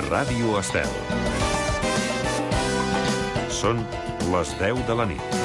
Ràdio Estel. Són les 10 de la nit.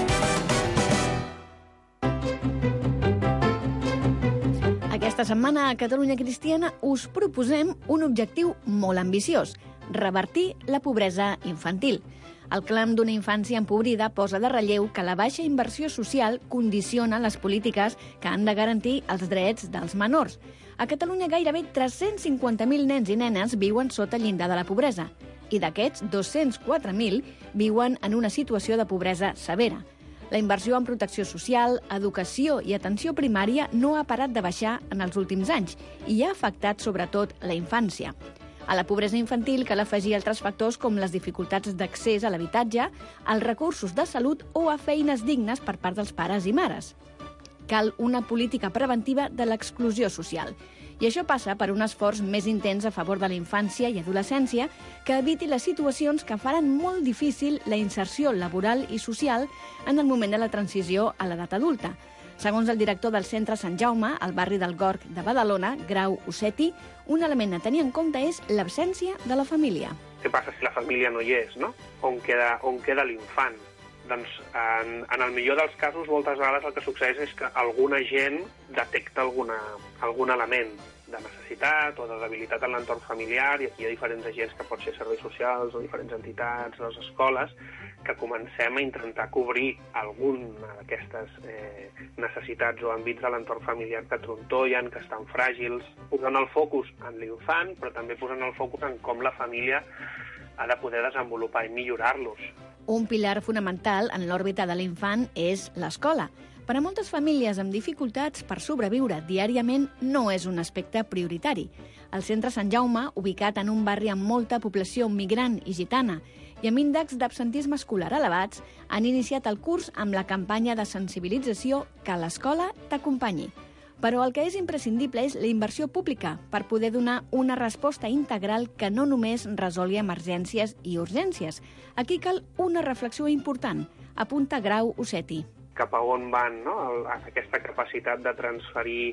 Aquesta setmana a Catalunya Cristiana us proposem un objectiu molt ambiciós: revertir la pobresa infantil. El clam d'una infància empobrida posa de relleu que la baixa inversió social condiciona les polítiques que han de garantir els drets dels menors. A Catalunya gairebé 350.000 nens i nenes viuen sota el llindar de la pobresa, i d'aquests 204.000 viuen en una situació de pobresa severa. La inversió en protecció social, educació i atenció primària no ha parat de baixar en els últims anys i ha afectat sobretot la infància. A la pobresa infantil cal afegir altres factors com les dificultats d'accés a l'habitatge, als recursos de salut o a feines dignes per part dels pares i mares. Cal una política preventiva de l'exclusió social. I això passa per un esforç més intens a favor de la infància i adolescència que eviti les situacions que faran molt difícil la inserció laboral i social en el moment de la transició a l'edat adulta. Segons el director del Centre Sant Jaume, al barri del Gorg de Badalona, Grau Usetti, un element a tenir en compte és l'absència de la família. Què passa si la família no hi és, no? On queda l'infant? Doncs en el millor dels casos, moltes vegades el que succeeix és que alguna gent detecta algun element de necessitat o de debilitat en l'entorn familiar, i aquí hi ha diferents agents que pot ser serveis socials o diferents entitats, les escoles, que comencem a intentar cobrir alguna d'aquestes necessitats o àmbits de l'entorn familiar que trontollen, que estan fràgils, posant el focus en l'infant, però també posant el focus en com la família ha de poder desenvolupar i millorar-los. Un pilar fonamental en l'òrbita de l'infant és l'escola. Per a moltes famílies amb dificultats per sobreviure diàriament no és un aspecte prioritari. El Centre Sant Jaume, ubicat en un barri amb molta població migrant i gitana i amb índexs d'absentisme escolar elevats, han iniciat el curs amb la campanya de sensibilització Que l'escola t'acompanyi. Però el que és imprescindible és la inversió pública per poder donar una resposta integral que no només resolgui emergències i urgències. Aquí cal una reflexió important, apunta Grau Usetti. Cap a on van, no? Aquesta capacitat de transferir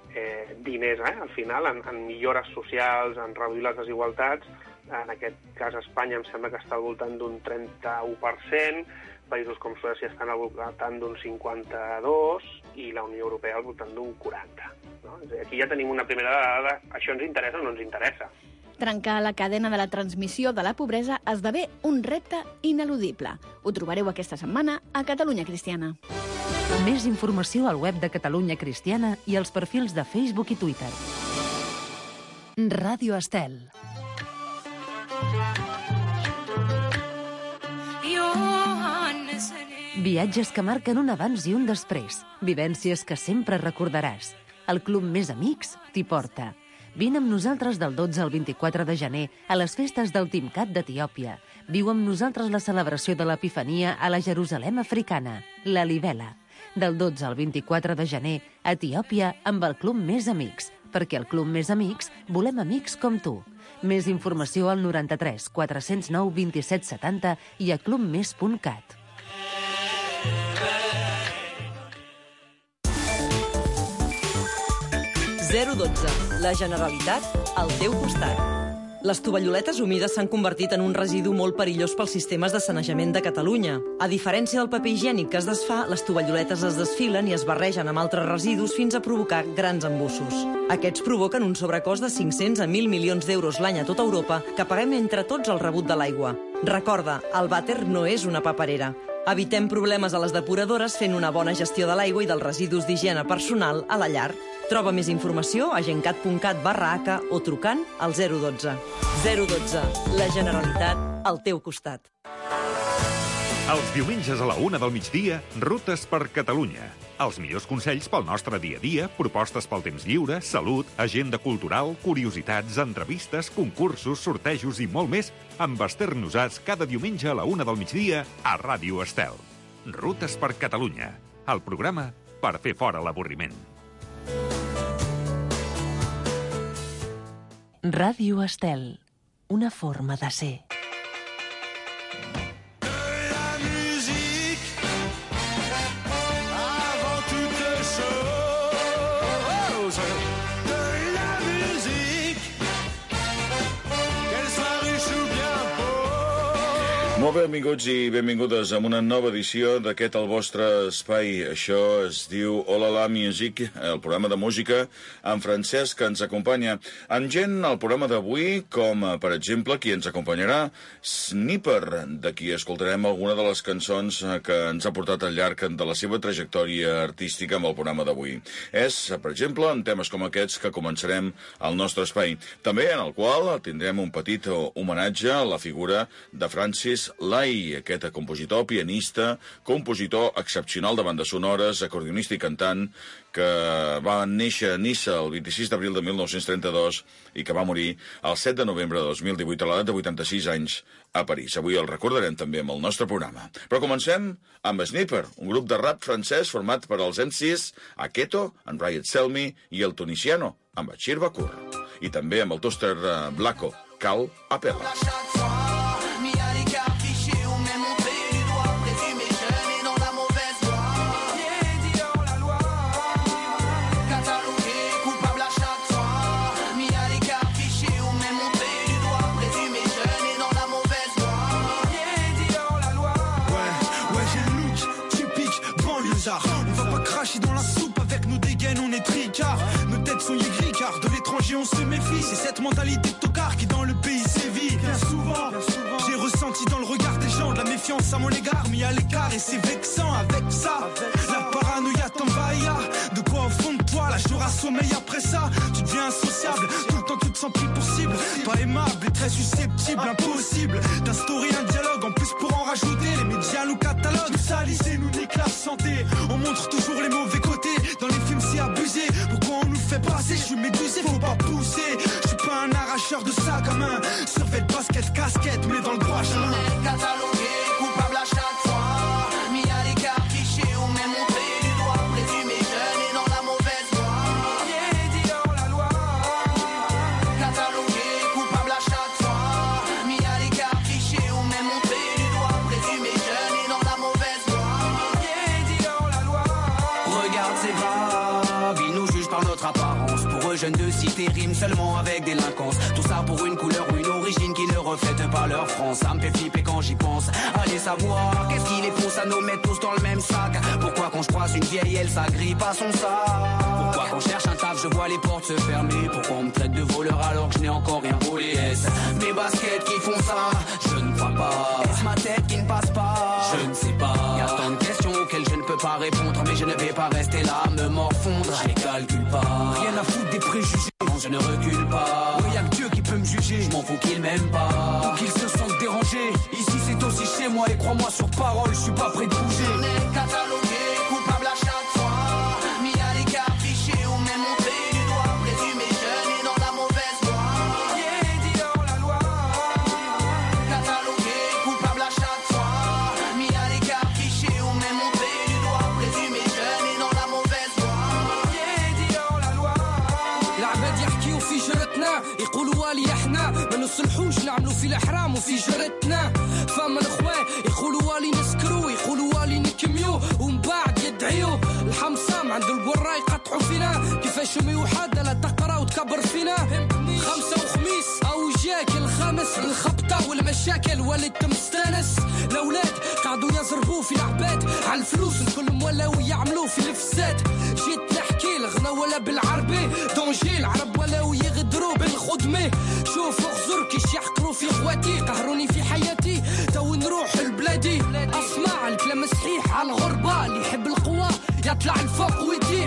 diners, al final, en millores socials, en reduir les desigualtats. En aquest cas, Espanya em sembla que està al voltant d'un 31%, països com Suècia estan al voltant d'un 52% i la Unió Europea al voltant d'un 40%. No? Aquí ja tenim una primera dada, això ens interessa o no ens interessa. Trencar la cadena de la transmissió de la pobresa esdevé un repte ineludible. Ho trobareu aquesta setmana a Catalunya Cristiana. Més informació al web de Catalunya Cristiana i als perfils de Facebook i Twitter. Ràdio Estel. Viatges que marquen un abans i un després. Vivències que sempre recordaràs. El Club Més Amics t'hi porta. Vine amb nosaltres del 12 al 24 de gener a les festes del Timcat d'Etiòpia. Viu amb nosaltres la celebració de l'Epifania a la Jerusalem africana, la Libela. Del 12 al 24 de gener, a Etiòpia amb el Club Més Amics, perquè al Club Més Amics volem amics com tu. Més informació al 93 409 27 70 i a clubmes.cat. La Generalitat al teu costat. Les tovalloletes humides s'han convertit en un residu molt perillós pels sistemes de sanejament de Catalunya. A diferència del paper higiènic que es desfà, les tovalloletes es desfilen i es barregen amb altres residus fins a provocar grans embussos. Aquests provoquen un sobrecost de 500 a 1.000 milions d'euros l'any a tota Europa que paguem entre tots el rebut de l'aigua. Recorda, el vàter no és una paperera. Evitem problemes a les depuradores fent una bona gestió de l'aigua i dels residus d'higiene personal a la llar. Troba més informació a gencat.cat/h o trucant al 012. 012. La Generalitat al teu costat. Els diumenges a la 1 del migdia, Rutes per Catalunya. Els millors consells pel nostre dia a dia, propostes pel temps lliure, salut, agenda cultural, curiositats, entrevistes, concursos, sortejos i molt més amb Esther Nosàs cada diumenge a la 1 del migdia a Ràdio Estel. Rutes per Catalunya, el programa per fer fora l'avorriment. Ràdio Estel, una forma de ser. De la musique, qu'elle soit Molt benvinguts i benvingudes a una nova edició d'aquest El Vostre Espai. Això es diu Hola la Music, el programa de música en francès que ens acompanya amb gent al programa d'avui, com per exemple qui ens acompanyarà, Sniper, de qui escoltarem alguna de les cançons que ens ha portat al llarg de la seva trajectòria artística amb el programa d'avui. És, per exemple, en temes com aquests que començarem al nostre espai. També en el qual tindrem un petit homenatge a la figura de Francis Lai, aquest compositor, pianista, compositor excepcional de bandes sonores, acordionista i cantant, que va néixer a Niça el 26 d'abril de 1932 i que va morir el 7 de novembre de 2018 a l'edat de 86 anys a París. Avui el recordarem també amb el nostre programa. Però comencem amb Sniper, un grup de rap francès format per els MCs Aketo, en Riot Selmy i el tunisiano, amb Bachir Bakur. I també amb el toaster Blacko, Cal Apela. On va pas cracher dans la soupe, avec nos dégaines on est tricards. Nos têtes sont car de l'étranger on se méfie. C'est cette mentalité de tocard qui dans le pays sévit. Bien souvent, j'ai ressenti dans le regard des gens de la méfiance à mon égard, mis à l'écart et c'est vexant avec ça. La paranoïa t'envahit, de quoi au fond de toi là j'aurai sommeil après ça. Tu deviens insociable, tout le temps tu te sens pris pour cible. Pas aimable et très susceptible, impossible d'instaurer un dialogue, en plus pour en rajouter les médias nous cataloguent. Tout ça lycée nous nique la santé, on montre toujours les mauvais côtés. Dans les films c'est abusé, pourquoi on nous fait passer? Je suis médusé, faut pas pousser. Je suis pas un arracheur de sac à main, survêt de basket, casquette, mais dans le droit chemin. Catalogué, coupable à chaque fois, mis à l'écart, fiché ou même montré du doigt, présumé jeune et dans la mauvaise voie. Dit hors la loi. Catalogué, coupable à chaque fois, mis à l'écart, fiché ou même montré du doigt, présumé jeune et dans la mauvaise voie. Dit hors la loi. Regarde c'est grave, ils nous jugent par notre apparence. Pour eux jeunes de cité riment seulement avec délinquance. Tout ça pour une couleur ou une origine qui ne reflète pas leur France. Ça me fait flipper quand j'y pense. Allez savoir qu'est-ce qui les pousse à nous mettre tous dans le même sac. Pourquoi quand je croise une vieille elle s'agrippe à son sac. Pourquoi quand je cherche un taf je vois les portes se fermer. Pourquoi on me traite de voleur alors que je n'ai encore rien volé. Est-ce mes baskets qui font ça? Je ne crois pas. Est-ce ma tête qui ne passe pas? Je ne sais pas. Y'a tant de questions auxquelles je ne peux pas répondre, mais je ne vais pas rester là à me morfondre. Je les calcule pas. Rien à foutre des préjugés. Non, je ne recule pas. Ouais, y'a que Dieu qui peut me juger. Je m'en fous qu'il m'aime pas. Ou qu'il se sente dérangé. Ici c'est aussi chez moi et crois-moi sur parole, je suis pas prêt de bouger. On est catalogué, coupable à chaque fois. Mis à l'écart, fiché ou même montré du doigt. Présumé jeune et dans la mauvaise voie. Dit hors la loi. Catalogué, coupable à chaque fois. Mis à l'écart, fiché ou même montré du doigt. Présumé jeune et dans la mauvaise voie. Dit hors la loi. العباد يحكيو في جرتنا يقولوا والي احنا ما نصلحوش نعملوا في الحرام وفي جرتنا. فما الاخوان يقولوا والي نسكروا يقولوا والي نكميو ومن بعد يدعيو الحمصام عند القرا يقطعوا فينا. كيفاش امي وحده لا تقرا وتكبر فينا. خمسه وخميس او جاك الخامس الخبطه والمشاكل وليت مستانس. الاولاد قعدوا يزربوا في العباد على الفلوس الكل ولاو يعملوا في الفساد. جيت نحكي الغنى ولا بالعربي دونجي العرب ولاو يغدروا بالخدمه. شوفوا غزر كيش يحقروا في اخواتي قهروني في حياتي تو نروح لبلادي. اسمع الكلام الصحيح على الغربه اللي يحب القوه يطلع الفوق ويطيح.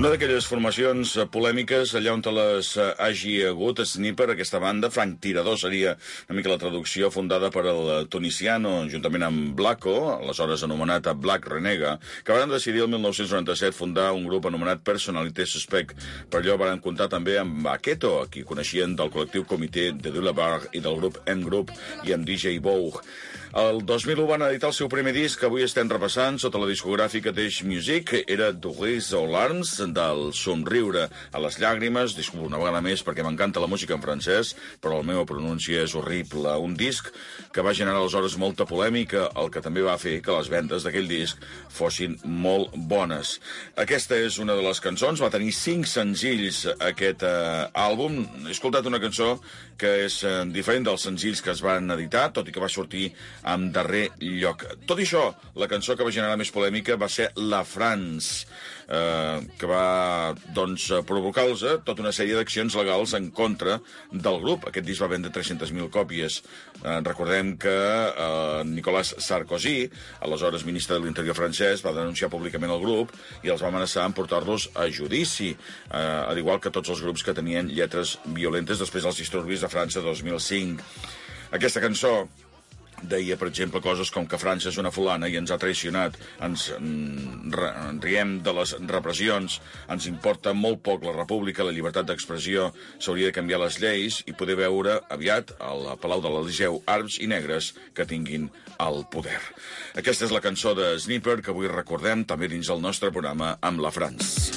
Una d'aquelles formacions polèmiques, allà on te les hagi hagut, Sniper, aquesta banda, Frank Tirador seria una mica la traducció, fundada per el tunisiano, juntament amb Blacko, aleshores anomenat Black Renega, que van decidir el 1997 fundar un grup anomenat Personality Suspect. Per allò van comptar també amb Aketo, a qui coneixien del col·lectiu Comitè de Dulabar i del grup M-Group, i amb DJ Vogue. El 2001 van editar el seu primer disc, que avui estem repassant, sota la discogràfica d'Eix Music. Era Doris aux Larmes, del somriure a les llàgrimes. Disculpo una vegada més perquè m'encanta la música en francès, però la meva pronúncia és horrible. Un disc que va generar aleshores molta polèmica, el que també va fer que les vendes d'aquell disc fossin molt bones. Aquesta és una de les cançons, va tenir 5 senzills aquest àlbum. He escoltat una cançó que és diferent dels senzills que es van editar, tot i que va sortir en darrer lloc. Tot i això, la cançó que va generar més polèmica va ser La France, que va provocar tota una sèrie d'accions legals en contra del grup. Aquest disc va vendre 300.000 còpies. Recordem que Nicolas Sarkozy, aleshores ministre de l'Interior francès, va denunciar públicament el grup i els va amenaçar en portar-los a judici, al igual que tots els grups que tenien lletres violentes després dels disturbis de França 2005. Aquesta cançó deia, per exemple, coses com que França és una fulana i ens ha traicionat, ens riem de les repressions, ens importa molt poc la república, la llibertat d'expressió, s'hauria de canviar les lleis i poder veure aviat al Palau de l'Eliseu arcs i negres que tinguin el poder. Aquesta és la cançó de Sniper que avui recordem també dins el nostre programa amb la France.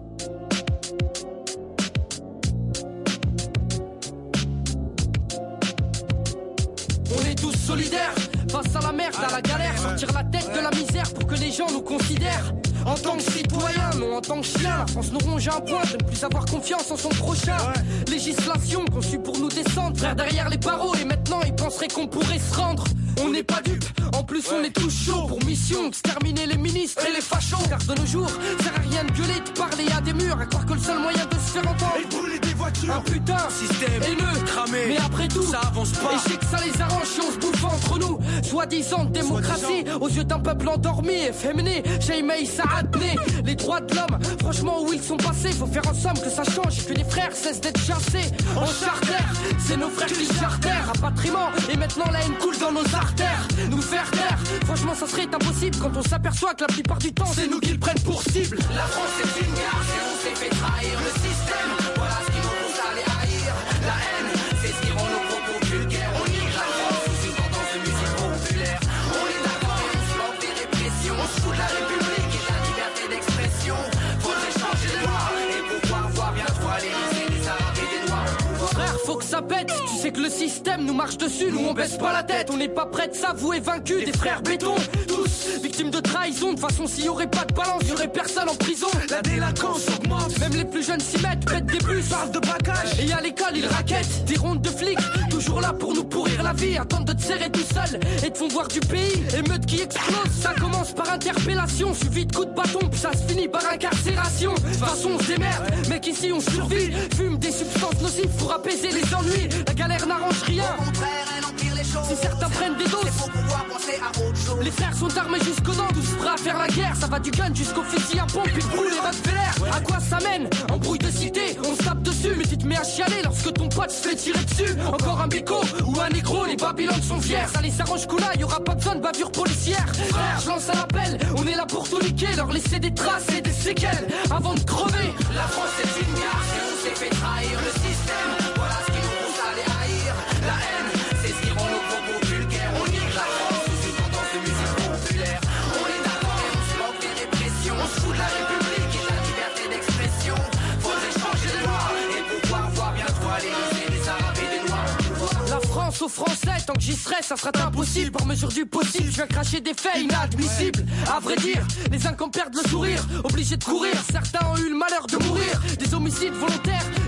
Solidaire, face à la merde, à la galère, sortir la tête de la misère pour que les gens nous considèrent en tant que citoyens, non en tant que chien. La France nous ronge à un point de ne plus avoir confiance en son prochain. Législation conçue pour nous descendre, frère derrière les barreaux. Et maintenant ils penseraient qu'on pourrait se rendre. On n'est pas dupes, en plus on est tous chauds. Pour mission d'exterminer les ministres et les fachos. Car de nos jours, sert à rien de gueuler, de parler à des murs. À croire que le seul moyen de se faire entendre Et brûler des voitures, un putain système haineux, cramé. Mais après tout, ça avance pas. Et je sais que ça les arrange si on se bouffe entre nous. Soi-disant démocratie, aux yeux d'un peuple endormi, efféminé. Jaimei Saadné, les droits de l'homme, franchement où ils sont passés. Faut faire en somme que ça change et que les frères cessent d'être chassés. En charter, c'est nos frères qui chartèrent. Rapatriement, et maintenant la haine coule dans nos artères. Nous faire taire, franchement ça serait impossible quand on s'aperçoit que la plupart du temps c'est nous qui le prennent pour cible. La France est une garce et on s'est fait trahir le système. Voilà ce qui nous pousse à les haïr. La haine, c'est ce qui rend nos propos vulgaires. On nique la France sous une tendance de musique populaire. On est d'accord et on se manque des répressions. On se fout de la République et de la liberté d'expression. Faudrait changer de loi et pouvoir voir bientôt à l'Élysée des Arabes et des Noirs. Frère, faut que ça pète. Tu sais que le système nous marche dessus. Nous on baisse pas la tête. On n'est pas prêts de s'avouer vaincus. Des frères béton, tous victimes de trahison. De façon, s'il y aurait pas de balance, il y aurait personne en prison. La délinquance augmente. Même les plus jeunes s'y mettent, pètent des bus, parlent de bagages. Et à l'école, ils raquettent. Des rondes de flics, toujours là pour nous pourrir la vie. Attendent de te serrer tout seul et te font voir du pays. Émeute qui explose, ça commence par interpellation. Suivi de coups de bâton, puis ça se finit par incarcération. De toute façon, on se démerde, mec, ici on survit. Fume des substances nocives pour apaiser les ennuis. La galère n'arrange rien. Au contraire, elle empire les choses. Si certains prennent des doses, c'est pour pouvoir penser à autre chose. Les frères sont armés jusqu'aux dents, tous prêts à faire la guerre. Ça va du gun jusqu'au fusil à pompe, ils brûlent les Rockefeller. À quoi ça mène? Embrouille de cité, on se tape dessus. Mais tu te mets à chialer lorsque ton pote se fait tirer dessus. Encore un bico ou un négro, les Babylons sont fiers. Ça les arrange coup là, y'aura pas besoin de bavure policière. Frère, je lance un appel, on est là pour tout niquer. Leur laisser des traces et des séquelles avant de crever. La France est une garce et on s'est fait trahir le système. Voilà ce qui nous pousse à les haïr. La haine, c'est ce qui rend nos propos vulgaires. On nique la France sous une tendance de musique populaire. On est d'accord et on se manque des répressions. On se fout de la République et de la liberté d'expression. Faudrait changer de loi et pouvoir voir bientôt à l'Élysée des Arabes et des Noirs. La France aux Français, tant que j'y serai, ça sera impossible. Par mesure du possible, je viens cracher des faits inadmissibles. À vrai dire, les uns quand perdent le sourire, obligés de courir. Certains ont eu le malheur de mourir. Des homicides volontaires,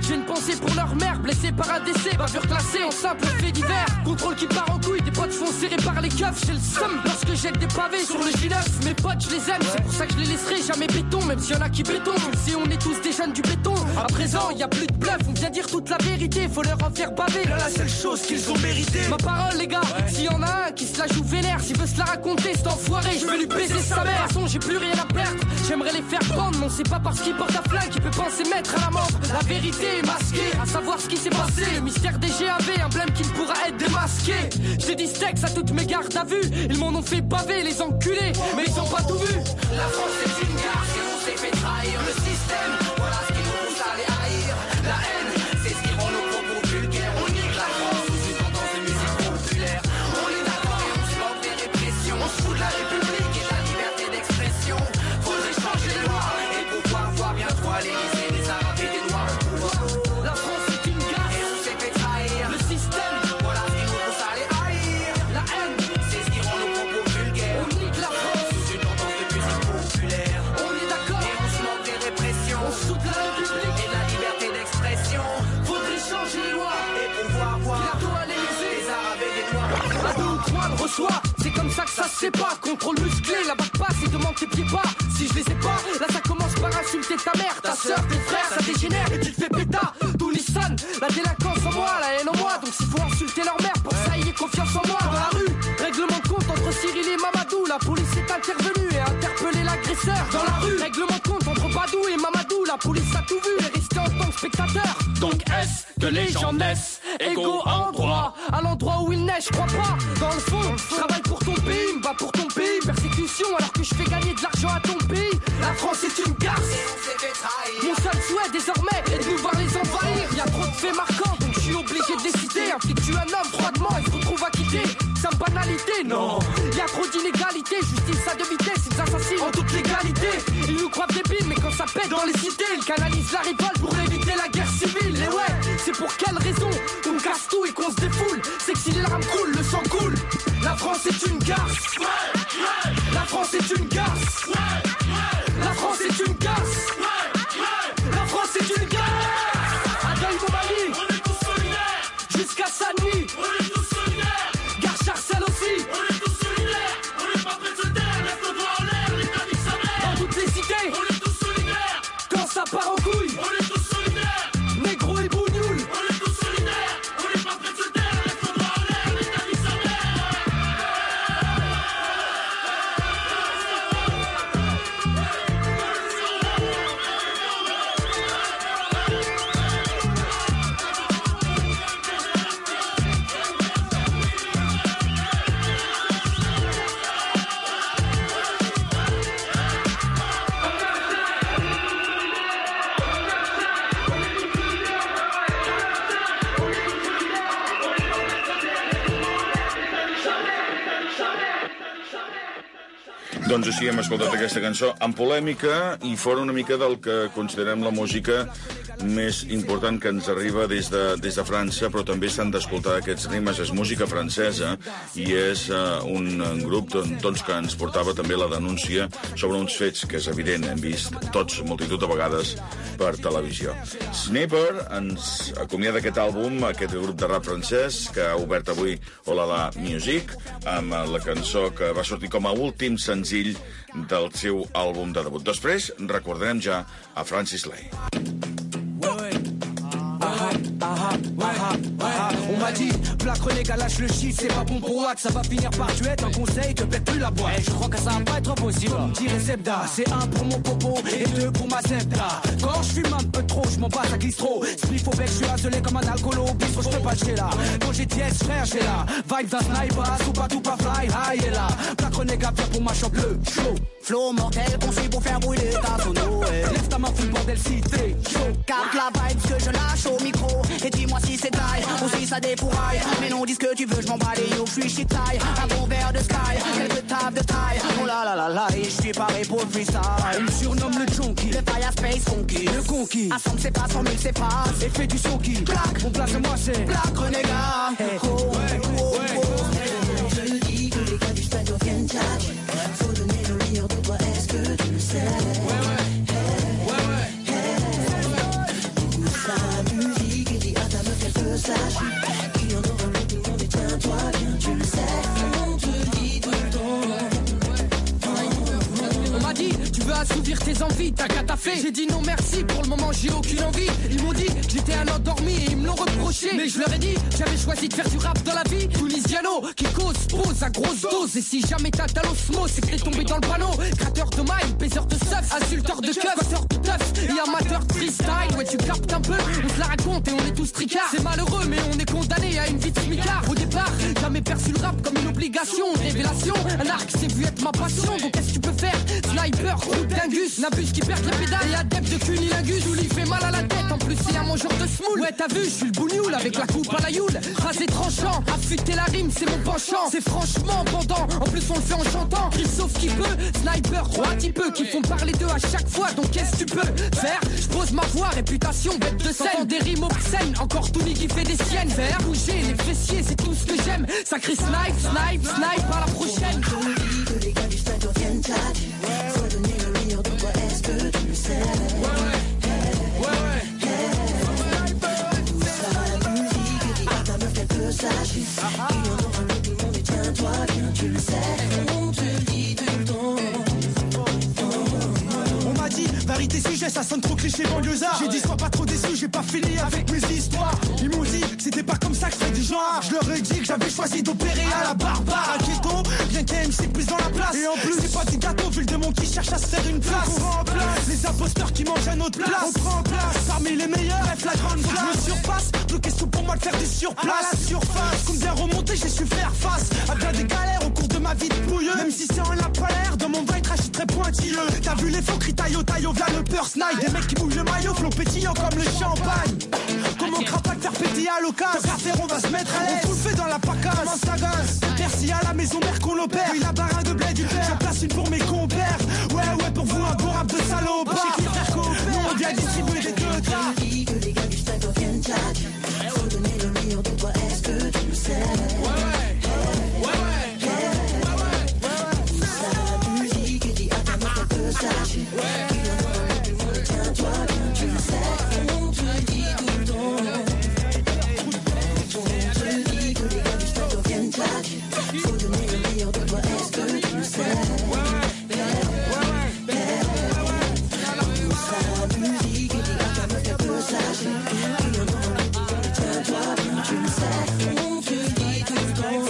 J'ai une pensée pour leur mère, blessée par un décès, bavure classée en simple fait divers. Contrôle qui part en couille, des potes font serrer par les keufs. J'ai le seum lorsque jette des pavés sur le J9. Mes potes, je les aime, c'est pour ça que je les laisserai jamais béton. Même s'il y en a qui béton, si on est tous des jeunes du béton. À présent, y a plus de bluff, on vient dire toute la vérité. Faut leur en faire baver, La seule chose qu'ils ont mérité. ma parole les gars, s'il y en a un qui se la joue vénère, s'il veut se la raconter, cet enfoiré, je vais lui baiser sa mère. De toute façon, j'ai plus rien à perdre, j'aimerais les faire prendre. Non, c'est pas parce qu'il porte un flingue qu'il peut penser mettre à la mort. La vérité est masquée, à savoir ce qui s'est passé. Le mystère des GAV, emblème qui ne pourra être démasqué. J'ai dit steaks à toutes mes gardes à vue. Ils m'en ont fait baver, les enculés, mais ils ont pas tout vu. La France est une garce et on s'est fait trahir le système. Voilà ce qui nous pousse à les haïr. La haine, c'est ce qui rend nos propos vulgaires. On nique la France sous une tendance de musique populaire. On est d'accord et on se moque des répressions. On se fout de la République et de la liberté d'expression. Faudrait changer les lois et pouvoir voir bientôt à l'Élysée des Arabes et des Noirs au pouvoir. La France est une garce Et on s'est fait trahir le système. Voilà ce qui nous pousse à les haïr. La haine, C'est ce qui rend nos propos vulgaires. on nique la France. Sous une tendance de musique populaire. On est d'accord, Et on se moque des répressions. on se fout de la République. Et de la liberté d'expression. Faudrait changer les lois. Et pouvoir voir Bientôt à l'Élysée. les Arabes et des Noirs. À deux ou trois, le reçoit. C'est comme ça que ça se sépare. Contrôle musclé, la batte passe et demande tes pieds pas. Si je les ai pas, là ça commence par insulter ta mère, ta soeur, tes frères, ça dégénère et tu te fais péta. Tout Nissan, la délinquance en moi, la haine en moi. Donc s'il faut insulter leur mère, pour ça ayez confiance en moi. Dans la rue, règlement de compte entre Cyril et Mamadou. La police est intervenue et a interpellé l'agresseur. Dans la rue, règlement de compte entre Badou et Mamadou. La police a tout vu et resté en tant que spectateur. Donc est-ce que les gens naissent égaux en droit? À l'endroit où il neige, je crois pas. Dans le fond, je travaille pour ton pays, me bats pour ton pays. Persécution alors que je fais gagner de l'argent à ton pays. La France est une garce. On s'est fait trahir. Mon seul souhait désormais est de nous voir les envahir. Y a trop de faits marquants donc je suis obligé de décider. Un flic tue un homme froidement et se retrouve acquitté. C'est une banalité, non. Y a trop d'inégalités, justice à deux vitesses, ils assassinent en toute légalité. Ils nous croient débiles mais quand ça pète dans les cités, ils canalisent la révolte pour éviter la guerre civile. Et ouais, c'est pour quelle raison on casse tout et qu'on se défoule? C'est que si les larmes coulent, le sang coule. La France est une garce. La France est une garce. La France est une garce. La France est une garce. À Deuil-Montmagny, On est tous solidaires. jusqu'à Saint-Denis, On est tous solidaires. Gare Charcel aussi. On est tous solidaires. On est pas prêts de se taire. Lève le doigt en l'air. L'État nique sa mère. Dans toutes les cités, On est tous solidaires. quand ça part en couille, On est tous solidaires. négro et bougnoul. On est tous solidaires. On est pas prêts de se taire. Lève le doigt en l'air. L'État nique sa mère. Doncs així hem escoltat aquesta cançó amb polèmica i fora una mica del que considerem la música més important que ens arriba des de França, però també s'han d'escoltar aquests ritmes. És música francesa i és un grup doncs, que ens portava també la denúncia sobre uns fets que és evident, hem vist tots multitud de vegades per televisió. Sniper ens acomiada aquest àlbum, aquest grup de rap francès que ha obert avui Oh La La Music amb la cançó que va sortir com a últim senzill del seu àlbum de debut. Després recordarem ja a Francis Lay. On m'a dit, plaque renégat, lâche le shit, c'est pas bon pour Watt, ça va finir par tu être un conseil, te pète plus la boîte. Je crois que ça va pas être possible. Comme dirait Sebda, c'est un pour mon popo et deux pour ma Sebda. Quand je fume un peu trop, je m'en bats, ça glisse trop. Spliff au bec, je suis isolé comme un alcoolo, bistrot, je peux pas chier là. Quand j'ai dièse, frère, j'ai là. Vibes d'un sniper, soupa tout pas fly, high et là. Plaque renégat, viens pour ma champ bleu, chaud. Flow mortel, conçu pour faire brûler ta sono. Lève ta main, fous le bordel si t'es chaud. Capte la vibe que je lâche au micro. Et dis-moi si c'est taille ou si ça dépouraille. Mais non, dis ce que tu veux, je m'en bats les yeux, je suis shit taille. Un bon verre de sky, quelques tables de taille. Oh là là là là, et je suis paré pour le freestyle. On me surnomme le junkie, le fire space funky, le conquis. Assemble c'est pas 100 000 c'est pas. Et fais du son qui Plaque, mon place à moi c'est plaque renégat. Hey. Je le dis que les gars du stade viennent catch. Faut donner le meilleur de toi, est-ce que tu le sais? Beaucoup s'amusent. sage. Il y en aura plus, tout le monde, et tiens-toi bien, tu le sais. On te le dit tout le temps. On m'a dit, tu veux assouvir tes envies, t'as qu'à taffer. J'ai dit non merci, pour le moment j'ai aucune envie. Ils m'ont dit que j'étais un endormi et ils me l'ont reproché. Mais je leur ai dit, j'avais choisi de faire du rap dans la vie. Tunisiano, qui cause, pose à grosse dose. Et si jamais t'as l'osmose, c'est que t'es tombé dans le panneau. Gratteur de mailles, baiseur de stuff, insulteur de keuf, squatteur de teuf et amateur de freestyle. Ouais, tu captes un peu, on se la raconte et on est tous tricards. C'est malheureux, mais on est condamné à une vie de smicard. Au départ, jamais perçu le rap comme une obligation. Révélation, un arc, c'est vu être ma passion. Donc qu'est-ce que tu peux faire? Sniper, route d'Angus, Nabus qui perd les pédales et adepte de cunilingus. Où il fait mal à la tête, en plus c'est un mangeur de smoule. Ouais, t'as vu, je suis le bougnoul avec la coupe à la youle. Rasé tranchant, affûter la rime, c'est mon penchant. C'est franchement pendant, en plus on le fait en chantant. Il sauve qui peut, sniper, roi petit peu, qui font parler d'eux à chaque fois. Donc qu'est-ce que tu peux faire? Je pose ma voix, réputation, bête de scène. Des rimes obscènes, encore Tony qui fait des siennes. Faire bouger les fessiers, c'est tout ce que j'aime. Sacré snipe, à la prochaine. Que les gars du stade reviennent claquer. Faut donner le meilleur de toi, est-ce que tu le sais? Tout ça, la musique, et dis à ta meuf qu'elle peut sachez. Il y en aura plus, tout le monde, et tiens-toi bien, tu le sais. On te le dit tout le temps. On m'a dit, vérité sujet, ça sonne trop cliché banlieusard. J'ai dit, sois pas trop déçu, j'ai pas fini avec mes histoires. Ils m'ont dit, c'était pas comme ça que je fais du genre. Je leur ai dit que j'avais choisi d'opérer à la barbare. À Keto, bien qu'AMC prise dans la place. Et en plus, c'est pas du gâteau, vu le démon qui cherche à se faire une place. On prend en place les imposteurs qui mangent à notre place. On prend en place parmi les meilleurs, bref la grande place. Je me surpasse, plus question pour moi de faire du surplace. À la surface, combien remonter, j'ai su faire face à bien des galères au cours de ma vie de pouilleux. Même si c'est en la polaire, dans mon vibe trash très pointilleux. T'as vu les faux cris taillot, v'là le purse night. Des mecs qui bougent le maillot, flot pétillant comme le champagne. Comment crapac faire pétiller à l'occasion? Tant qu'à faire, on va se mettre à l'aise. On tout le fait dans la pacasse. Comment ça gosse? Merci à la maison mère qu'on opère. Oui, la barin de blé du père. J'en place une pour mes compères. Ouais, pour vous, un bon rap de salopard. J'ai qui faire coopère. Nous, on vient distribuer des deux tas. Je dis que les gars du stade reviennent claquer. Faut donner le meilleur de toi, est-ce que tu le sais? Tout ça, la musique, et dis à ta meuf qu'elle peut sachez. Il y en aura plus, tout le monde, tiens-toi bien, tu le sais. On te le dit tout le temps. On te le dit que les gars du stade reviennent claquer. Faut donner le meilleur de toi, est-ce que tu le sais? Tout ça, la musique, et dis à ta meuf qu'elle peut sachez. Il y en aura plus, tout le monde, tiens-toi bien, tu le sais. On te le dit tout le temps.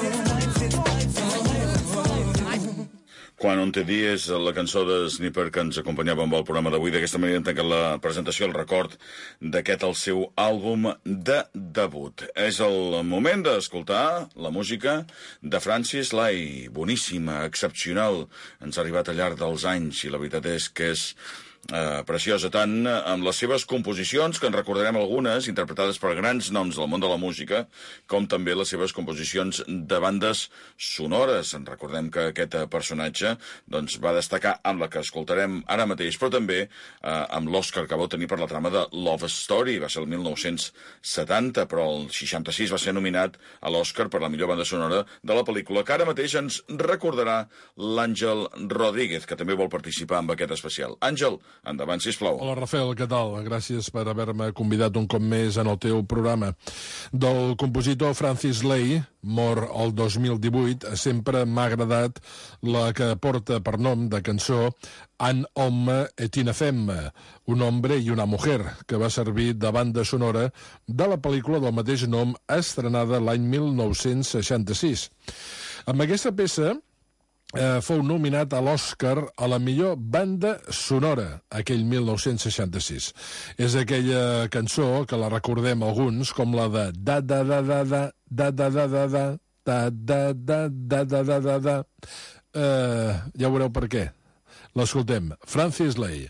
Quan on te di és la cançó de Sniper que ens acompanyava amb el programa d'avui. D'aquesta manera hem tancat la presentació, el record d'aquest el seu àlbum de debut. És el moment d'escoltar la música de Francis Lai. Boníssima, excepcional. Ens ha arribat al llarg dels anys i la veritat és que és preciosa, tant amb les seves composicions, que en recordarem algunes, interpretades per grans noms del món de la música, com també les seves composicions de bandes sonores. En recordem que aquest personatge doncs, va destacar amb la que escoltarem ara mateix, però també amb l'Oscar que va tenir per la trama de Love Story. Va ser el 1970, però el 66 va ser nominat a l'Oscar per la millor banda sonora de la pel·lícula, que ara mateix ens recordarà l'Àngel Rodríguez, que també vol participar en aquest especial. Àngel, endavant, sisplau. Hola, Rafael, què tal? Gràcies per haver-me convidat un cop més en el teu programa. Del compositor Francis Lai, mort el 2018, sempre m'ha agradat la que porta per nom de cançó Un homme et une femme, un hombre i una mujer, que va servir de banda sonora de la pel·lícula del mateix nom estrenada l'any 1966. Amb aquesta peça fou nominat a l'Oscar a la millor banda sonora aquell 1966. És aquella cançó que la recordem alguns com la de da da da da da da da da da da da da da da da da da da. Ja veureu per què. L'escoltem. Francis Lai.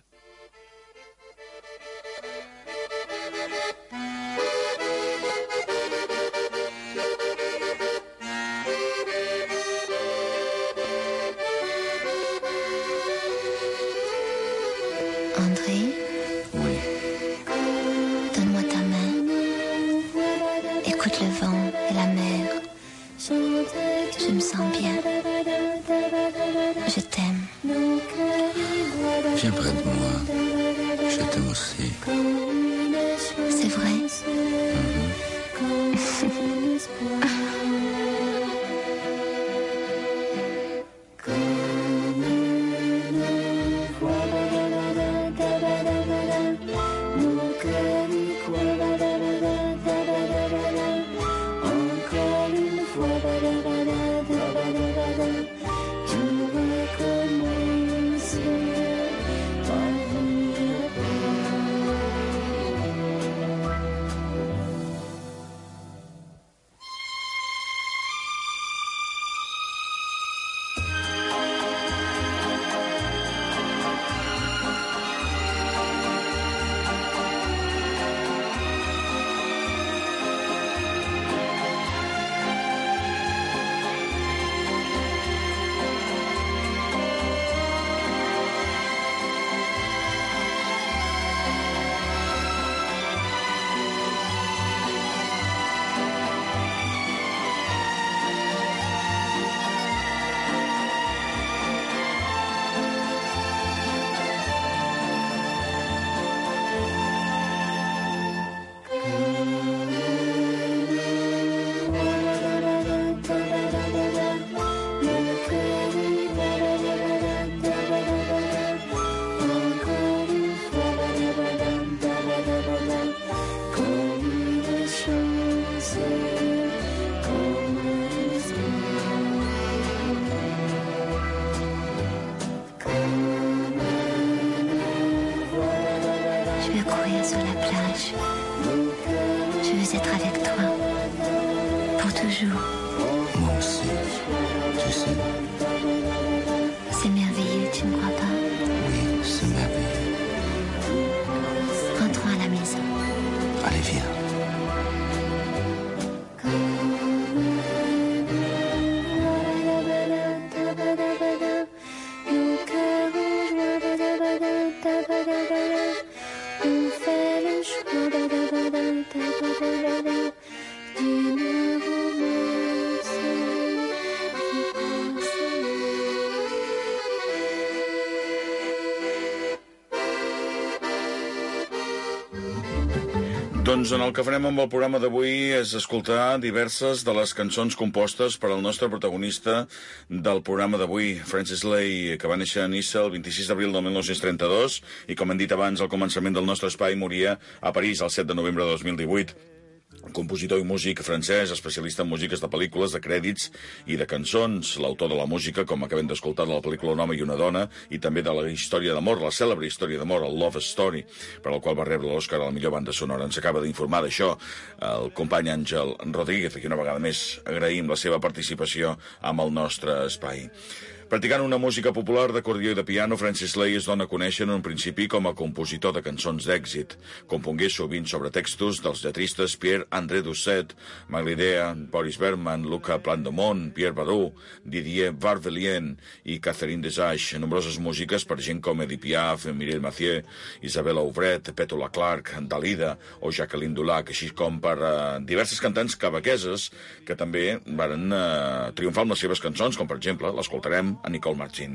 André? Oui. Donne-moi ta main. Écoute le vent et la mer. Je me sens bien. Je t'aime. Viens près de moi. Je t'aime aussi. C'est vrai? Mm-hmm. toujours. Moi aussi, tu sais. C'est merveilleux, tu ne crois pas? Oui, c'est merveilleux. Rentrons à la maison. Allez, viens. Doncs en el que farem amb el programa d'avui és escoltar diverses de les cançons compostes per al nostre protagonista del programa d'avui, Francis Lai, que va néixer a Niça el 26 d'abril del 1932 i, com hem dit abans, al començament del nostre espai, moria a París el 7 de novembre de 2018. Compositor i músic francès, especialista en músiques de pel·lícules, de crèdits i de cançons, l'autor de la música, com acabem d'escoltar, de la pel·lícula Un home i una dona, i també de la història d'amor, la cèlebre història d'amor, el Love Story, per al qual va rebre l'Oscar a la millor banda sonora. Ens acaba d'informar d'això el company Àngel Rodríguez, a qui una vegada més agraïm la seva participació amb el nostre espai. Practicant una música popular d'acordió i de piano, Francis Lai es dona a conèixer en un principi com a compositor de cançons d'èxit. Compongué sovint sobre textos dels lletristes Pierre-André Doucet, Maglidea, Boris Berman, Luca Plandemont, Pierre Barou, Didier Varvelien i Catherine Desage. Nombroses músiques per gent com Edith Piaf, Mireille Mathieu, Isabella Aubret, Petula Clark, Dalida o Jacqueline Dulac, així com per diverses cantants quebequeses que també van triomfar amb les seves cançons, com per exemple, l'escoltarem, a Nicole Martin.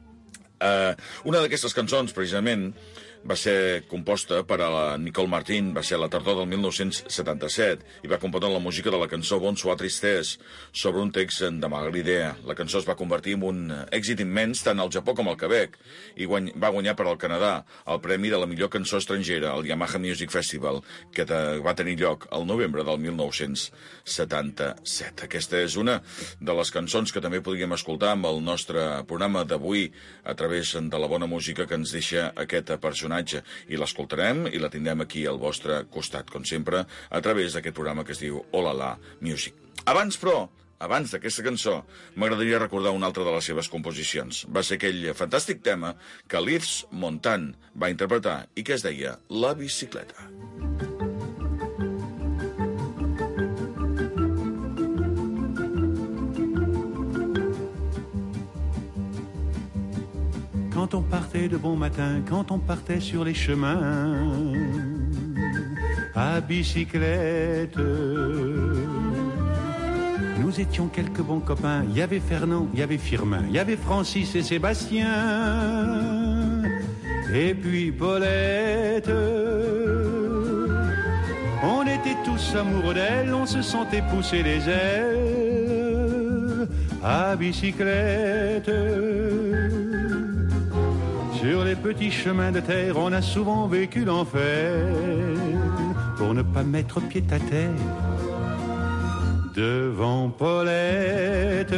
Una d'aquestes cançons, precisament, va ser composta per a la Nicole Martin, va ser a la tardor del 1977, i va componer la música de la cançó Bonsoir Tristesse, sobre un text de Maglidea. La cançó es va convertir en un èxit immens tant al Japó com al Quebec, i va guanyar per al Canadà el premi de la millor cançó estrangera, el Yamaha Music Festival, que va tenir lloc el novembre del 1977. Aquesta és una de les cançons que també podríem escoltar amb el nostre programa d'avui a través de la bona música que ens deixa aquest personatge, i l'escoltarem i la tindrem aquí al vostre costat, com sempre, a través d'aquest programa que es diu Oh La La Music. Abans d'aquesta cançó, m'agradaria recordar una altra de les seves composicions. Va ser aquell fantàstic tema que Yves Montand va interpretar i que es deia La bicicleta. Quand on partait de bon matin, quand on partait sur les chemins à bicyclette, nous étions quelques bons copains. Il y avait Fernand, il y avait Firmin, il y avait Francis et Sébastien, et puis Paulette. On était tous amoureux d'elle, on se sentait pousser les ailes à bicyclette. Sur les petits chemins de terre, on a souvent vécu l'enfer pour ne pas mettre pied à terre devant Paulette.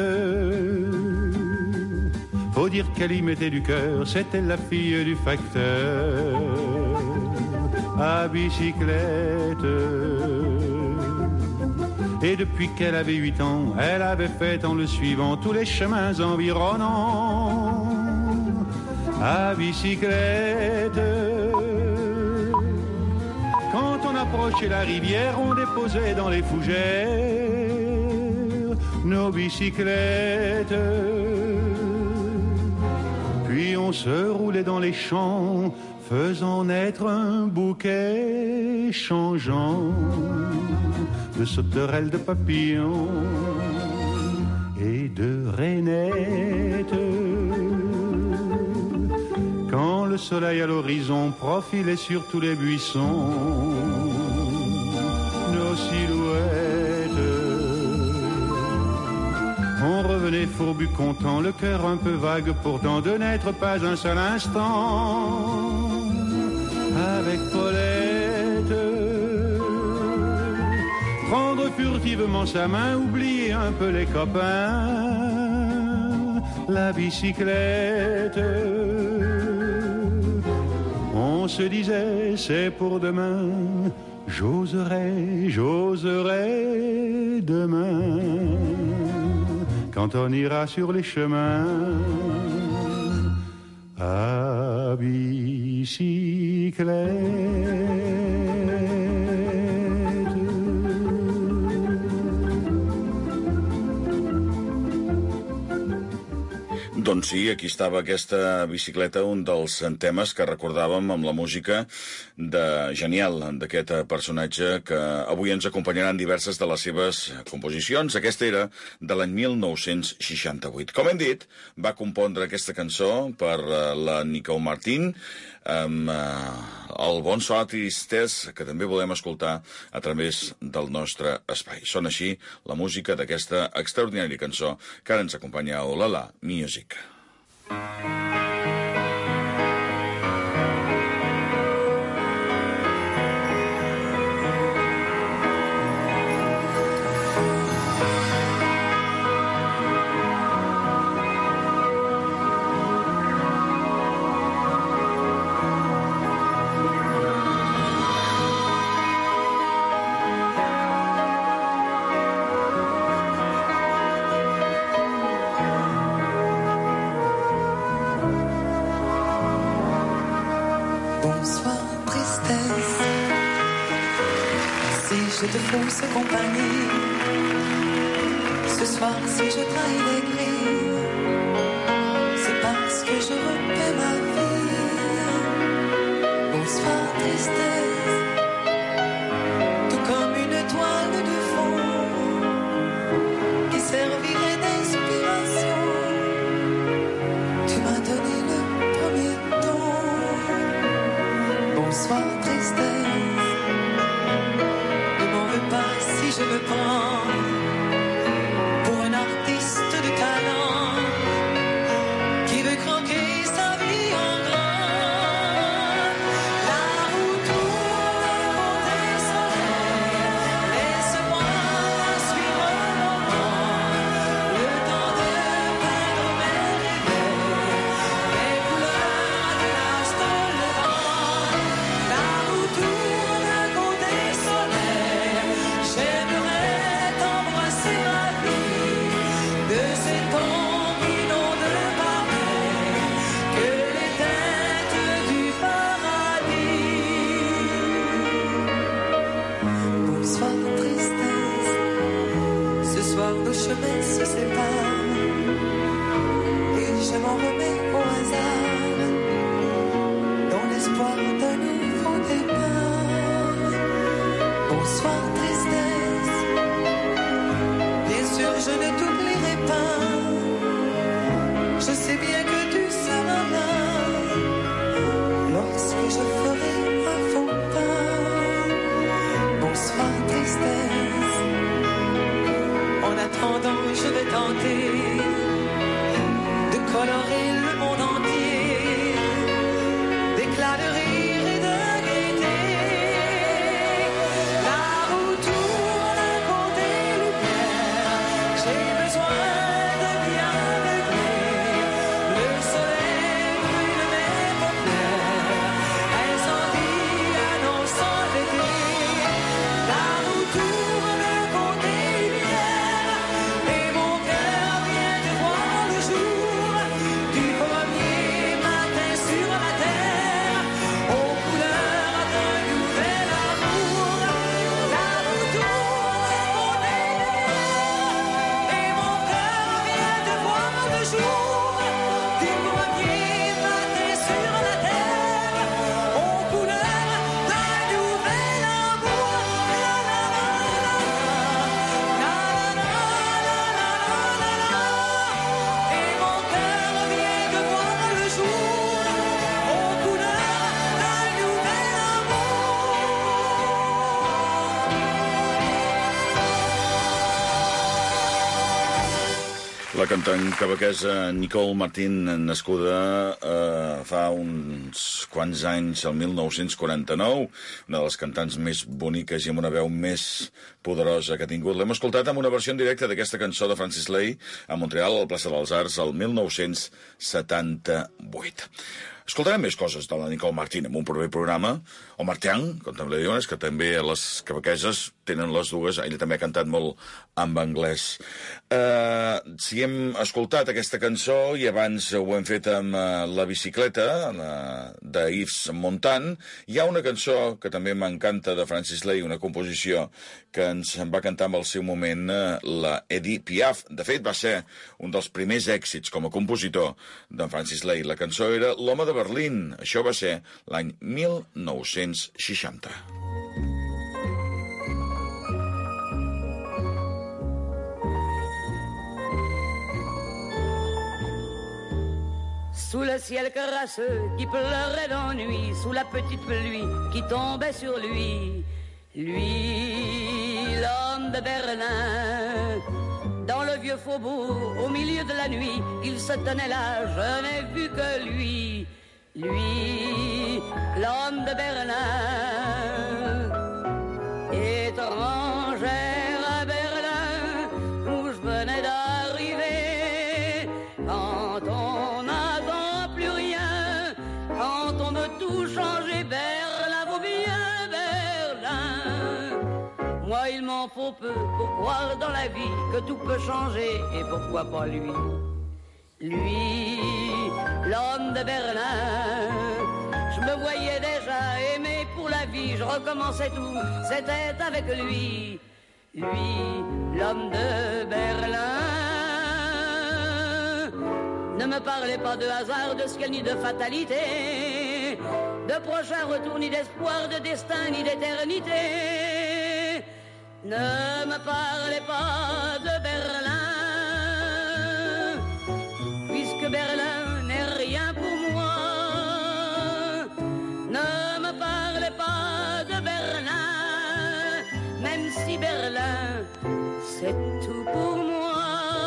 Faut dire qu'elle y mettait du cœur, c'était la fille du facteur à bicyclette. Et depuis qu'elle avait 8 ans, elle avait fait en le suivant tous les chemins environnants à bicyclette. Quand on approchait la rivière, on déposait dans les fougères nos bicyclettes. Puis on se roulait dans les champs, faisant naître un bouquet changeant de sauterelles, de papillons et de rainettes. Quand le soleil à l'horizon profilait sur tous les buissons nos silhouettes, on revenait fourbu content, le cœur un peu vague pourtant de n'être pas un seul instant avec Paulette. Prendre furtivement sa main, oublier un peu les copains, la bicyclette. On se disait c'est pour demain, j'oserai demain quand on ira sur les chemins à bicyclette. Doncs sí, aquí estava aquesta bicicleta, un dels temes que recordàvem amb la música genial d'aquest personatge que avui ens acompanyarà en diverses de les seves composicions. Aquesta era de l'any 1968. Com hem dit, va compondre aquesta cançó per la Nicole Martin, amb el Bonsoir Tristesse, que també volem escoltar a través del nostre espai. Sona així la música d'aquesta extraordinària cançó que ara ens acompanya a Olala Music. Je te fausse compagnie. Ce soir, si je trahis les grilles, c'est parce que je refais ma vie. Bonsoir, tristesse, tout comme une toile de fond qui servirait d'inspiration. Tu m'as donné le premier ton. Bonsoir, tristesse. Si je me prends pour un artiste de talent qui veut croquer sa vie en grand, là où tourne des soleils, laisse-moi suivre un moment, le temps de peindre mes rêves, les couleurs de l'astre levant, là où tourne des soleils. J'aimerais t'embrasser ma vie, de cet embryon de pareil, que les teintes du paradis. Bonsoir tristesse, ce soir nos chemins se séparent, et je m'en remets au hasard, dans l'espoir d'un nouveau départ. Bonsoir tristesse, je ne t'oublierai pas. Je sais bien que tu seras là lorsque je ferai un faux pas. Bonsoir tristesse, en attendant je vais tenter de colorer le monde entier d'éclats de rire et de gaieté. La cantant quebequesa Nicole Martin, nascuda fa uns quants anys, el 1949, una de les cantants més boniques i amb una veu més poderosa que ha tingut. L'hem escoltat amb una versió en directe d'aquesta cançó de Francis Lai a Montreal, a la plaça dels Arts, el 1978. Escoltarem més coses de la Nicole Martin en un proper programa, o Martin, com també diuen, és que també les quebequeses tenen les dues, ella també ha cantat molt en anglès. Si hem escoltat aquesta cançó, i abans ho hem fet amb La bicicleta, de Yves Montand, hi ha una cançó que també m'encanta de Francis Lay, una composició que ens va cantar en el seu moment la Edith Piaf. De fet, va ser un dels primers èxits com a compositor d'en Francis Lay. La cançó era L'home de Berlín. Això va ser l'any 1960. Sous le ciel crasseux qui pleurait d'ennui, sous la petite pluie qui tombait sur lui, lui, l'homme de Berlin. Dans le vieux faubourg, au milieu de la nuit, il se tenait là, je n'ai vu que lui, lui, l'homme de Berlin. Étrangère à Berlin, où je venais d'arriver, quand on n'attend plus rien, quand on veut tout changer, Berlin vaut bien Berlin. Moi il m'en faut peu pour croire dans la vie que tout peut changer, et pourquoi pas lui. Lui, l'homme de Berlin, je me voyais déjà aimé pour la vie, je recommençais tout, c'était avec lui. Lui, l'homme de Berlin. Ne me parlez pas de hasard, de ciel ni de fatalité, de prochain retour ni d'espoir, de destin ni d'éternité. Ne me parlez pas de Berlin, puisque Berlin n'est rien pour moi. Ne me parlez pas de Berlin, même si Berlin, c'est tout pour moi.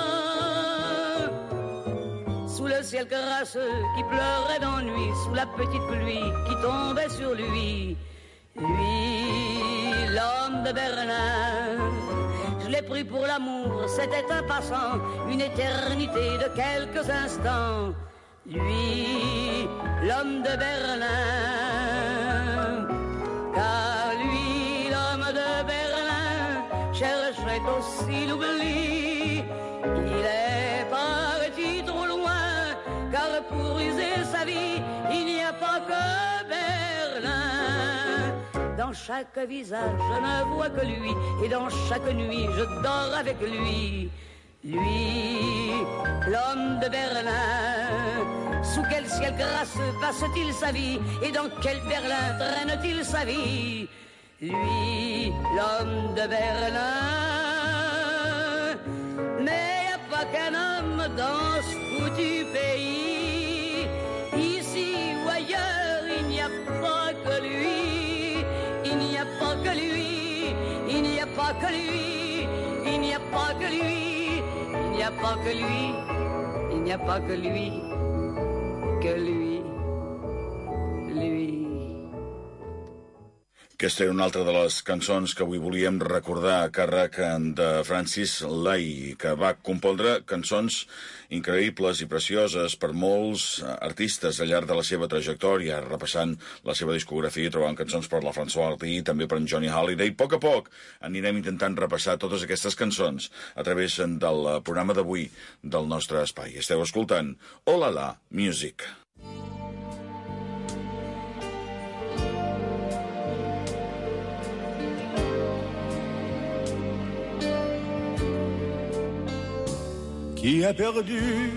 Sous le ciel crasseux qui pleurait d'ennui, sous la petite pluie qui tombait sur lui, lui, l'homme de Berlin. Je l'ai pris pour l'amour, c'était un passant, une éternité de quelques instants. Lui, l'homme de Berlin. Car lui, l'homme de Berlin, cherchait aussi l'oubli. Il est parti trop loin, car pour user sa vie, il n'y a pas que Berlin. Dans chaque visage, je ne vois que lui, et dans chaque nuit, je dors avec lui. Lui, l'homme de Berlin. Sous quel ciel grasseux passe-t-il sa vie, et dans quel Berlin traîne-t-il sa vie? Lui, l'homme de Berlin. Mais y a pas qu'un homme dans ce foutu pays. Ici ou ailleurs, il n'y a pas que lui. Il n'y a pas que lui. Il n'y a pas que lui. Il n'y a pas que lui. Il n'y a pas que lui. Il n'y a pas que lui. Que lui. Lui. Aquesta era una altra de les cançons que avui volíem recordar a càrrec de Francis Lay, que va compondre cançons increïbles i precioses per molts artistes al llarg de la seva trajectòria, repassant la seva discografia i trobant cançons per la François Hardy, també per en Johnny Halliday. A poc anirem intentant repassar totes aquestes cançons a través del programa d'avui del nostre espai. Esteu escoltant Oh La La Music. Qui a perdu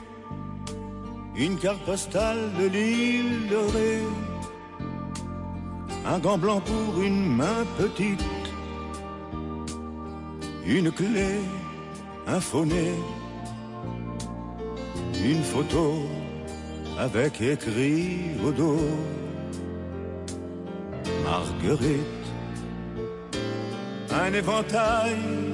une carte postale de l'île de Ré, un gant blanc pour une main petite, une clé, un faux-nez, une photo avec écrit au dos Marguerite, un éventail,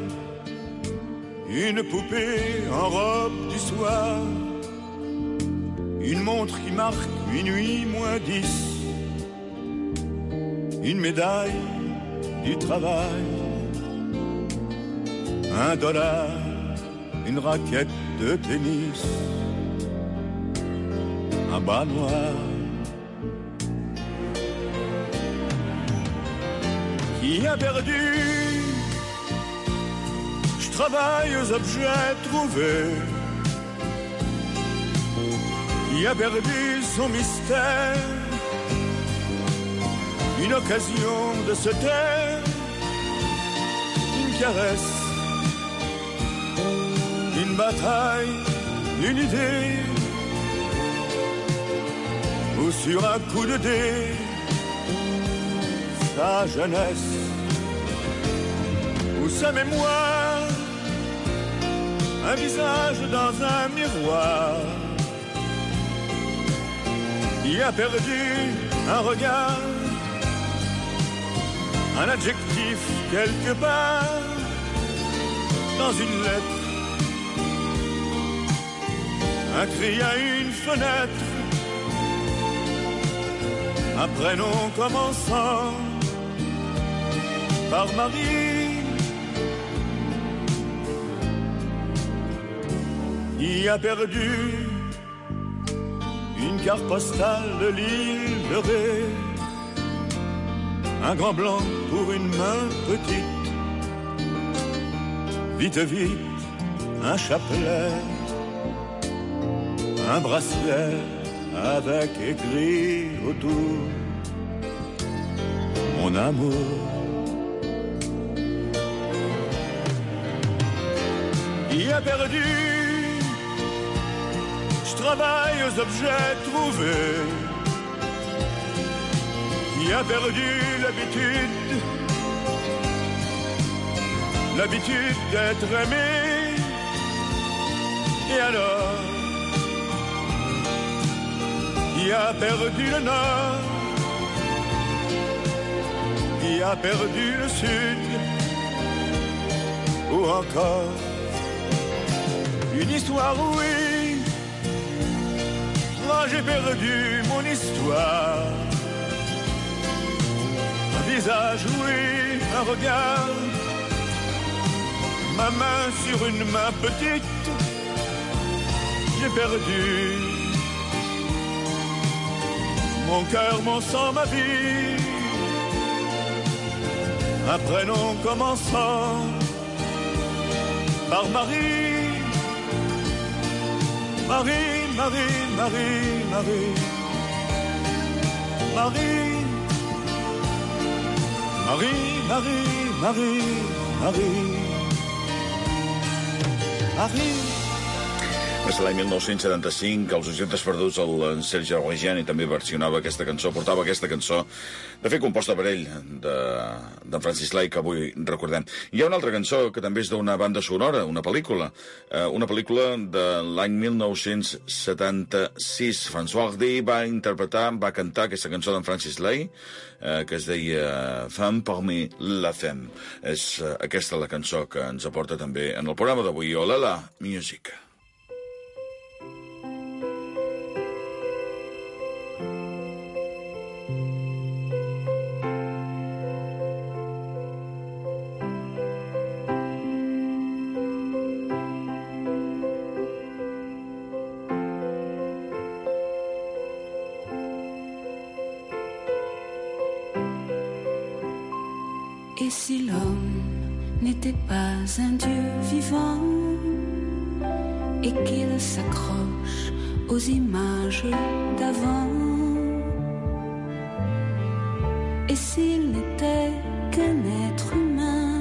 une poupée en robe du soir, une montre qui marque minuit moins 10, une médaille du travail, $1, une raquette de tennis, un bas noir qui a perdu. Je travaille aux objets trouvés, qui a perdu son mystère. Une occasion de se taire, une caresse, une bataille, une idée, ou sur un coup de dé, sa jeunesse, ou sa mémoire, un visage dans un miroir, qui a perdu un regard, un adjectif quelque part, dans une lettre, un cri à une fenêtre, un prénom commençant par Marie, qui a perdu une carte postale de l'île de Ré, un grand blanc pour une main petite, vite vite, un chapelet, un bracelet avec écrit autour mon amour. Qui a perdu, je travaille aux objets trouvés, qui a perdu l'habitude d'être aimé. Et alors, qui a perdu le nord, qui a perdu le sud, ou encore une histoire, oui, moi j'ai perdu mon histoire. Un visage, oui, un regard, ma main sur une main petite, j'ai perdu mon cœur, mon sang, ma vie, un prénom commençant par Marie, Marie, Marie, Marie, Marie, Marie, Marie, Marie, Marie, Marie, Marie. És l'any 1975, els Objectes Perduts, el Sergi Reggiani també versionava aquesta cançó, portava aquesta cançó, de fet composta per ell, d'en Francis Lai, que avui recordem. Hi ha una altra cançó que també és d'una banda sonora, una pel·lícula de l'any 1976. François Hardy va cantar aquesta cançó d'en Francis Lai, que es deia Femme parmi la femme. És aquesta la cançó que ens aporta també en el programa d'avui, Oh La La Music. Et si l'homme n'était pas un Dieu vivant et qu'il s'accroche aux images d'avant, et s'il n'était qu'un être humain,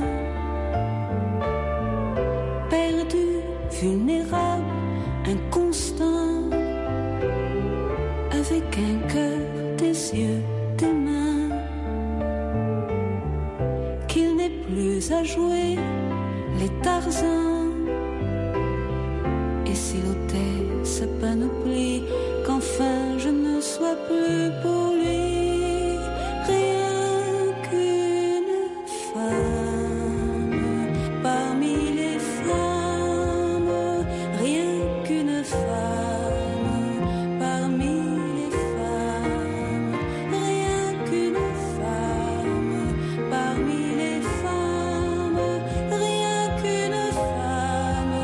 perdu, vulnérable, inconstant, avec un cœur, des yeux, des mains, plus à jouer les Tarzans. Et s'il ôtait sa panoplie, qu'enfin je ne sois plus pour lui rien qu'une femme parmi les femmes, rien qu'une femme parmi les femmes, rien qu'une femme parmi les femmes, rien qu'une femme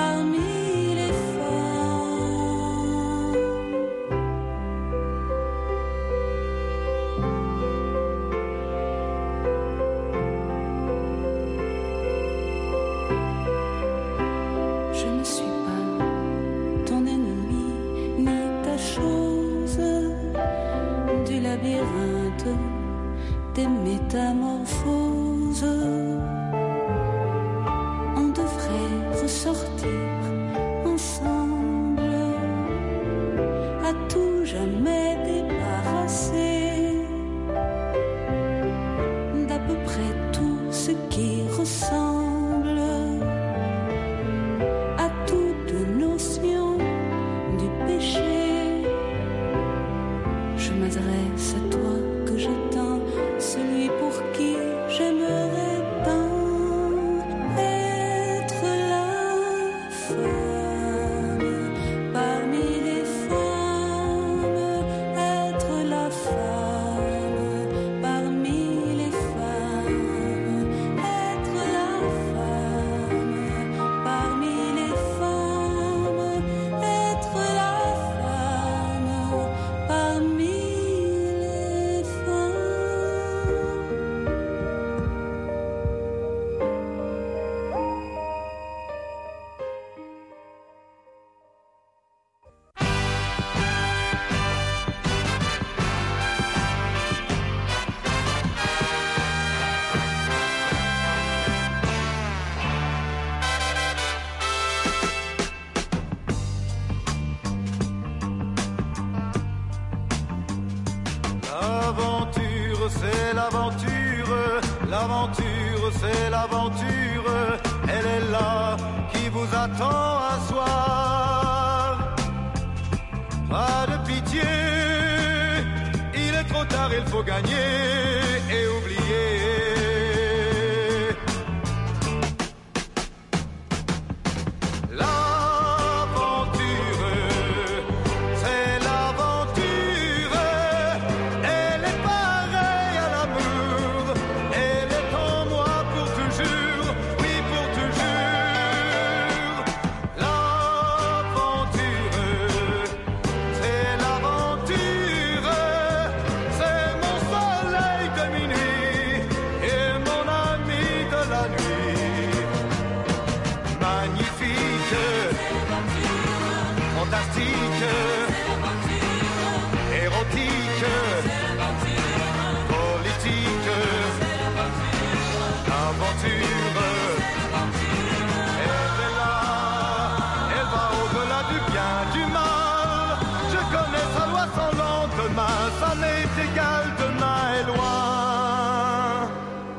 parmi les femmes. l'aventure, l'aventure, c'est l'aventure. Elle est là, qui vous attend un soir. Pas de pitié, il est trop tard, il faut gagner et oublier. Ça m'est égal, demain est loin.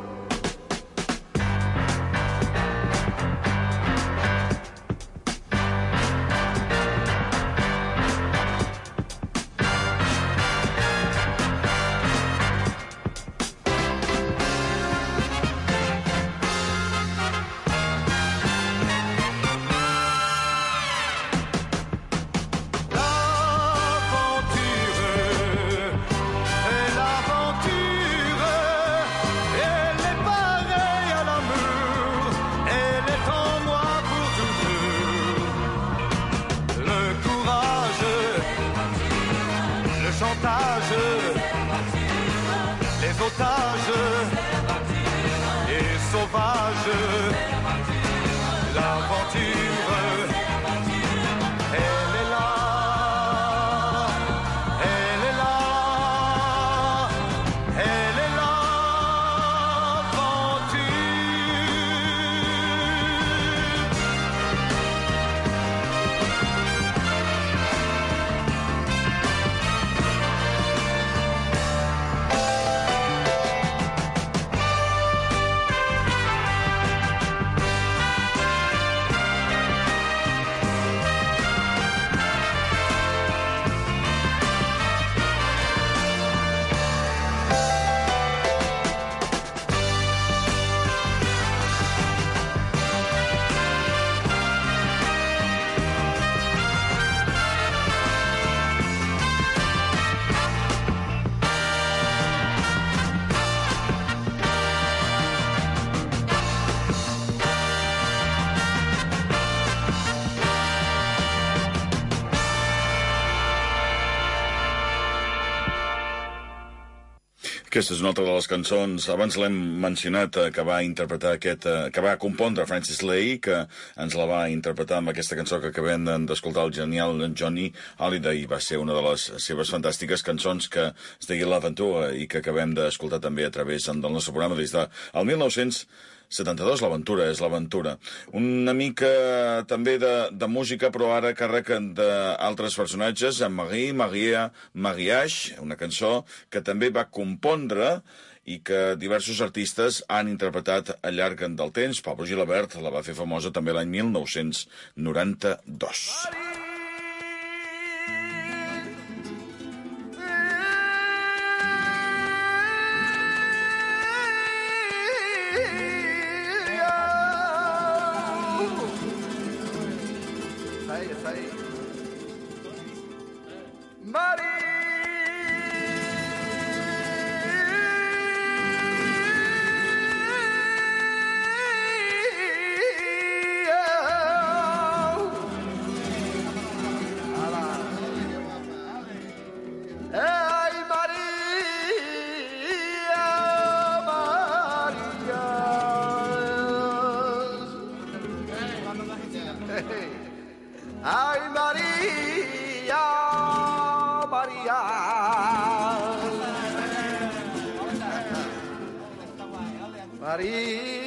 Les otages, les sauvages, l'aventure, elle est là, elle est là, elle est là, l'aventure. Aquesta és una altra de les cançons, abans l'hem mencionat, que va interpretar que va compondre Francis Lai, que ens la va interpretar amb aquesta cançó que acabem d'escoltar, el genial Johnny Hallyday. Va ser una de les seves fantàstiques cançons que es deia L'Aventura i que acabem d'escoltar també a través del nostre programa des del 1972, l'aventura és l'aventura. Una mica també de música, però ara càrrec d'altres personatges, en Mariage, una cançó que també va compondre i que diversos artistes han interpretat al llarg del temps. Pablo Gilabert la va fer famosa també l'any 1992. Ay, María, María. María.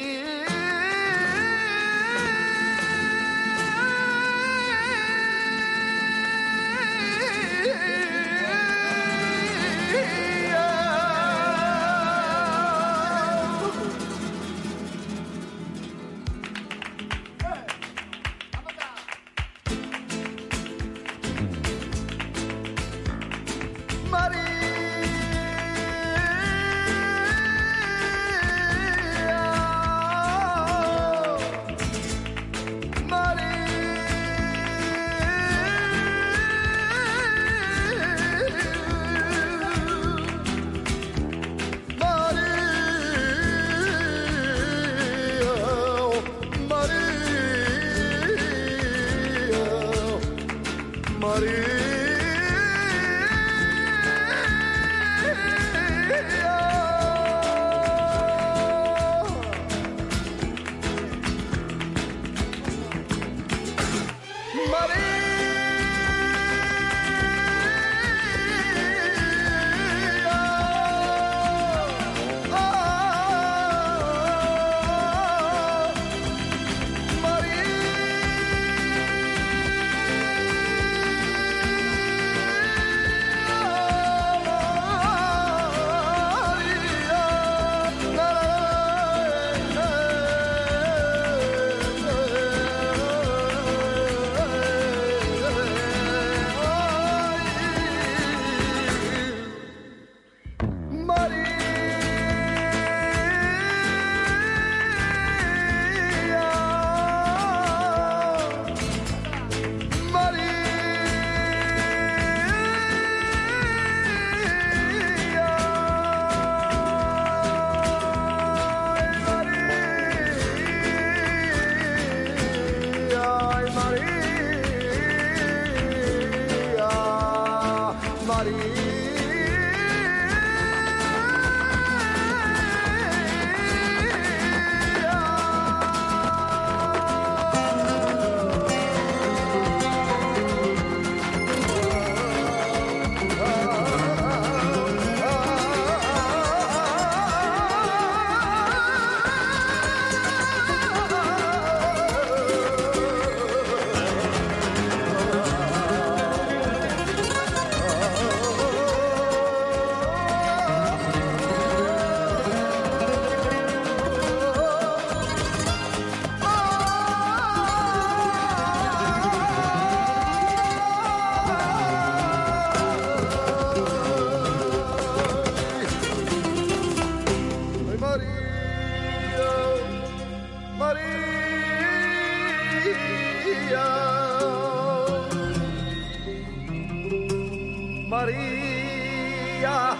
Maria,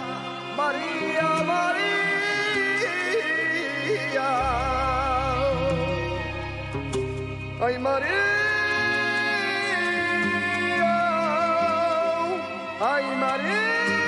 Maria, Maria. Ay, Maria, ay, Maria.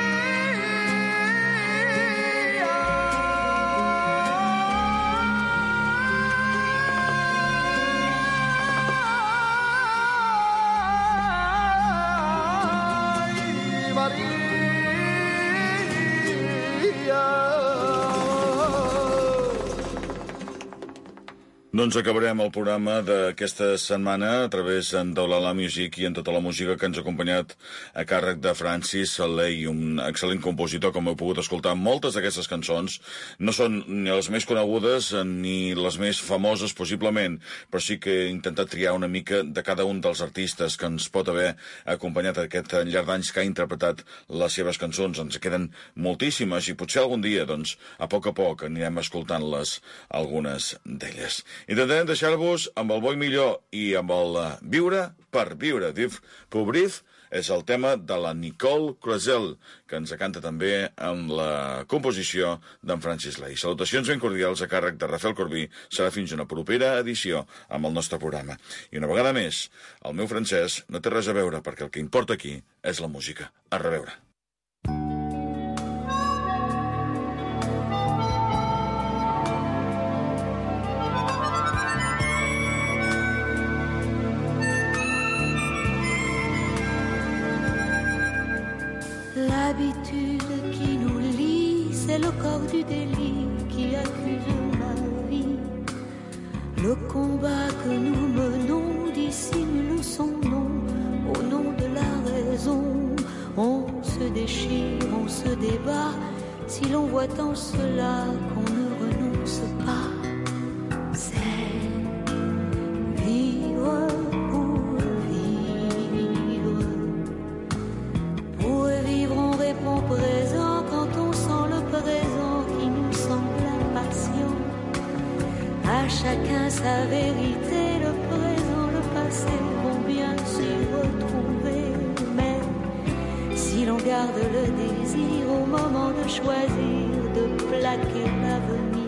Doncs acabarem el programa d'aquesta setmana a través de l'Ala Music i en tota la música que ens ha acompanyat a càrrec de Francis Ley, un excel·lent compositor, com heu pogut escoltar. Moltes d'aquestes cançons no són ni les més conegudes ni les més famoses, possiblement, però sí que he intentat triar una mica de cada un dels artistes que ens pot haver acompanyat aquest llarg d'anys que ha interpretat les seves cançons. Ens queden moltíssimes i potser algun dia, doncs, a poc anirem escoltant-les, algunes d'elles. Intentarem deixar-vos amb el bo i millor i amb el viure per viure. Vivre pour vivre és el tema de la Nicole Croisel, que ens canta també amb la composició d'en Francis Ley. Salutacions ben cordials a càrrec de Rafael Corbí. Serà fins una propera edició amb el nostre programa. I una vegada més, el meu francès no té res a veure, perquè el que importa aquí és la música. A reveure. L'habitude qui nous lie, c'est le corps du délit qui accuse la vie. Le combat que nous menons dissimule son nom au nom de la raison. On se déchire, on se débat, si l'on voit en cela qu'on ne renonce pas. C'est vivre pour vivre. Pour vivre on répond présent quand on sent le présent qui nous semble impatient. À chacun sa vérité, le présent, le passé vont bien s'y retrouver. Mais si l'on garde le désir au moment de choisir, de plaquer l'avenir,